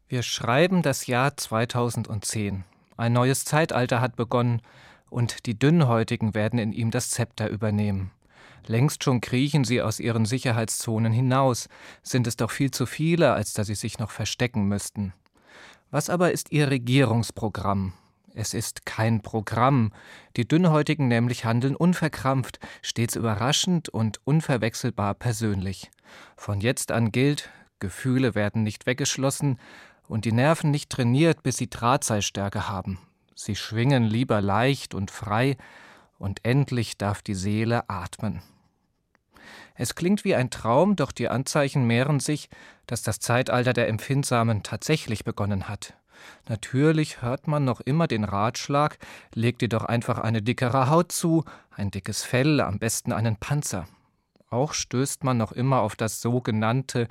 Wir schreiben das Jahr 2010. Ein neues Zeitalter hat begonnen und die Dünnhäutigen werden in ihm das Zepter übernehmen. Längst schon kriechen sie aus ihren Sicherheitszonen hinaus, sind es doch viel zu viele, als dass sie sich noch verstecken müssten. Was aber ist ihr Regierungsprogramm? Es ist kein Programm. Die Dünnhäutigen nämlich handeln unverkrampft, stets überraschend und unverwechselbar persönlich. Von jetzt an gilt, Gefühle werden nicht weggeschlossen und die Nerven nicht trainiert, bis sie Drahtseilstärke haben. Sie schwingen lieber leicht und frei und endlich darf die Seele atmen. Es klingt wie ein Traum, doch die Anzeichen mehren sich, dass das Zeitalter der Empfindsamen tatsächlich begonnen hat. Natürlich hört man noch immer den Ratschlag, leg dir doch einfach eine dickere Haut zu, ein dickes Fell, am besten einen Panzer. Auch stößt man noch immer auf das sogenannte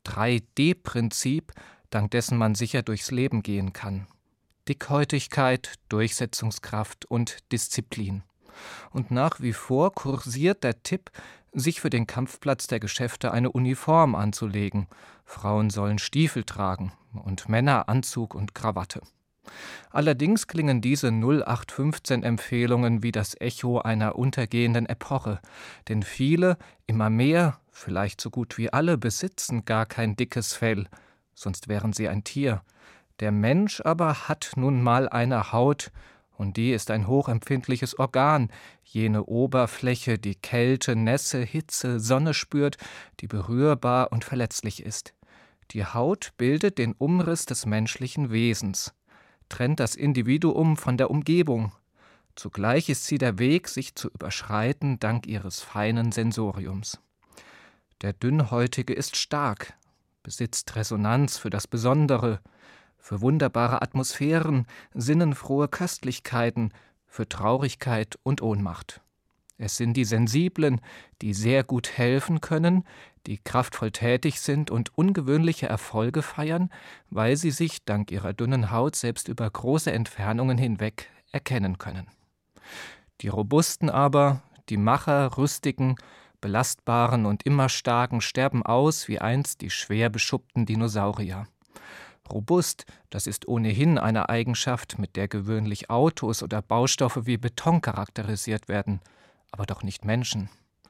3D-Prinzip, dank dessen man sicher durchs Leben gehen kann. Dickhäutigkeit, Durchsetzungskraft und Disziplin. Und nach wie vor kursiert der Tipp, sich für den Kampfplatz der Geschäfte eine Uniform anzulegen. Frauen sollen Stiefel tragen und Männer Anzug und Krawatte. Allerdings klingen diese 0815-Empfehlungen wie das Echo einer untergehenden Epoche, denn viele, immer mehr, vielleicht so gut wie alle, besitzen gar kein dickes Fell, sonst wären sie ein Tier. Der Mensch aber hat nun mal eine Haut, und die ist ein hochempfindliches Organ, jene Oberfläche, die Kälte, Nässe, Hitze, Sonne spürt, die berührbar und verletzlich ist. Die Haut bildet den Umriss des menschlichen Wesens, trennt das Individuum von der Umgebung. Zugleich ist sie der Weg, sich zu überschreiten, dank ihres feinen Sensoriums. Der Dünnhäutige ist stark, besitzt Resonanz für das Besondere, für wunderbare Atmosphären, sinnenfrohe Köstlichkeiten, für Traurigkeit und Ohnmacht. Es sind die Sensiblen, die sehr gut helfen können, die kraftvoll tätig sind und ungewöhnliche Erfolge feiern, weil sie sich dank ihrer dünnen Haut selbst über große Entfernungen hinweg erkennen können. Die Robusten aber, die Macher, Rüstigen, Belastbaren und immer Starken sterben aus wie einst die schwer beschuppten Dinosaurier. Robust, das ist ohnehin eine Eigenschaft, mit der gewöhnlich Autos oder Baustoffe wie Beton charakterisiert werden, aber doch nicht Menschen.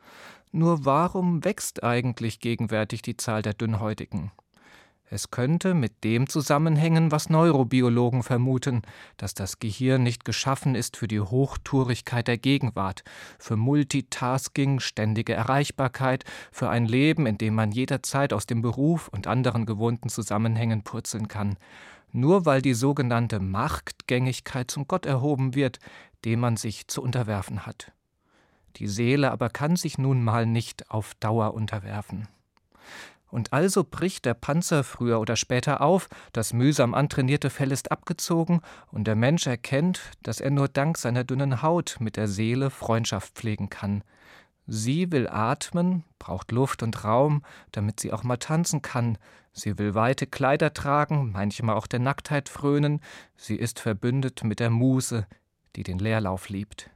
Nur warum wächst eigentlich gegenwärtig die Zahl der Dünnhäutigen? Es könnte mit dem zusammenhängen, was Neurobiologen vermuten, dass das Gehirn nicht geschaffen ist für die Hochtourigkeit der Gegenwart, für Multitasking, ständige Erreichbarkeit, für ein Leben, in dem man jederzeit aus dem Beruf und anderen gewohnten Zusammenhängen purzeln kann. Nur weil die sogenannte Machtgängigkeit zum Gott erhoben wird, dem man sich zu unterwerfen hat. Die Seele aber kann sich nun mal nicht auf Dauer unterwerfen. Und also bricht der Panzer früher oder später auf, das mühsam antrainierte Fell ist abgezogen und der Mensch erkennt, dass er nur dank seiner dünnen Haut mit der Seele Freundschaft pflegen kann. Sie will atmen, braucht Luft und Raum, damit sie auch mal tanzen kann. Sie will weite Kleider tragen, manchmal auch der Nacktheit frönen. Sie ist verbündet mit der Muse, die den Leerlauf liebt.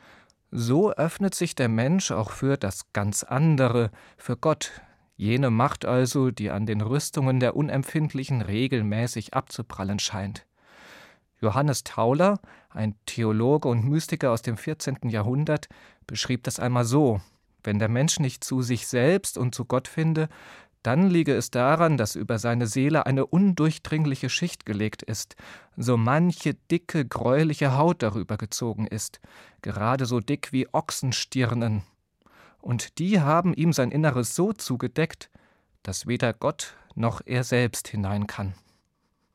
So öffnet sich der Mensch auch für das ganz andere, für Gott, jene Macht also, die an den Rüstungen der Unempfindlichen regelmäßig abzuprallen scheint. Johannes Tauler, ein Theologe und Mystiker aus dem 14. Jahrhundert, beschrieb das einmal so: Wenn der Mensch nicht zu sich selbst und zu Gott finde, dann liege es daran, dass über seine Seele eine undurchdringliche Schicht gelegt ist, so manche dicke, gräuliche Haut darüber gezogen ist, gerade so dick wie Ochsenstirnen. Und die haben ihm sein Inneres so zugedeckt, dass weder Gott noch er selbst hinein kann.